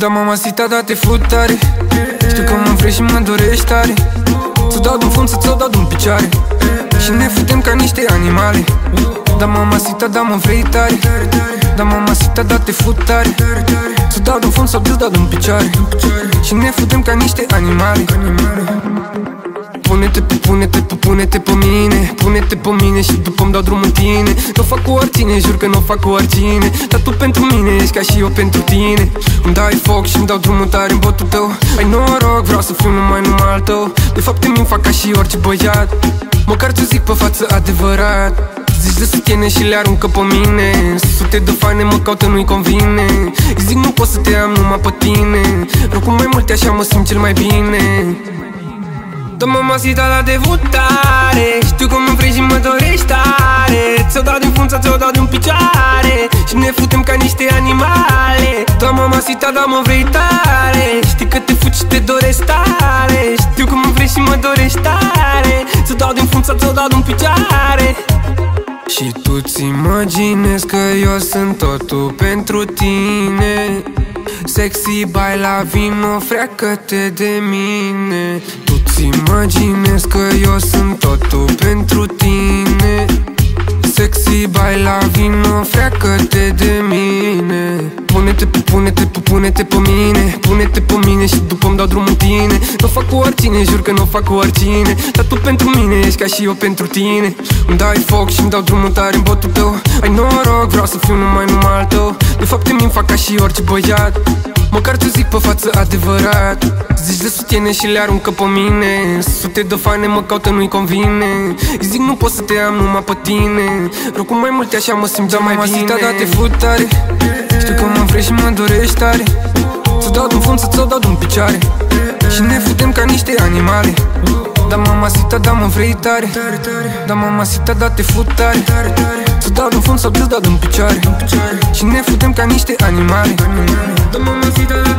Da, mamacita, da, te fut tare. Știu că mă vrei și mă dorești tare. Ți-o dau din fund să ți-o dau din picioare și ne futem ca niște animale. Da, mamacita, da, mă vrei tare. Da, mamacita, da, te fut tare. Ți-o dau din fund sau ți-o dau din picioare și ne futem ca niște animale. Pune-te pe mine, pune-te pe mine și după-mi dau drumul în tine. Nu fac cu oricine, jur că nu fac cu oricine. Dar tu pentru mine ești ca și eu pentru tine. Îmi dai foc și-mi dau drumul tare în botul tău. Ai noroc, vreau să fiu numai al tău. De fapt te-mi fac ca și orice băiat. Măcar ți-o zic pe față adevărat. Zici de sutiene și le aruncă pe mine. Sute de fane mă caută, nu-i convine. Îi zic nu pot să te am numai pe tine. Rog cu mai multe așa mă simt cel mai bine. Da, mamacita, da, te fut tare. Știu că mă vrei și mă dorești tare. Ți-o dau din fund, ți-o dau din picioare și ne futem ca niște animale. Da, mamacita, da, mă vrei tare. Știi că te fut și te doresc tare. Știu că mă vrei și mă dorești tare. Ți-o dau din fund, ți-o dau din picioare. Și tu-ți imaginezi că eu sunt totul pentru tine. Sexy, baila, vino, freacă-te de mine. Tu-ți imaginezi că eu sunt totul pentru tine. Sexy, baila, vino, freacă-te de mine. Pune-te pe mine, pune-te pe mine și după-mi dau drumul în tine. Nu fac cu oricine, jur că nu fac cu oricine. Dar tu pentru mine ești ca și eu pentru tine. Îmi dai foc și-mi dau drumul tare în botul tău. Ai noroc, vreau să fiu numai al tău. De fapt te-mi fac ca și orice băiat. Măcar ți-o zic pe față adevărat. Zici de sutiene și le aruncă pe mine. Sute de fane mă caută, nu-i convine. Îi zic nu pot să te am numai pe tine. Rog cu mai multe așa mă simt cel mai bine. Da, te fut tare. Știu că mă vrei și mă dorești tare. Ți-o dau din fund să ți-o dau din picioare și ne futem ca niște animale. Da, mamacita, da, mă vrei tare. Da, mamacita, da, te fut tare. Ți-o dau din fund sau ți-o dau din picioare și ne futem ca niște animale. Da, mamacita,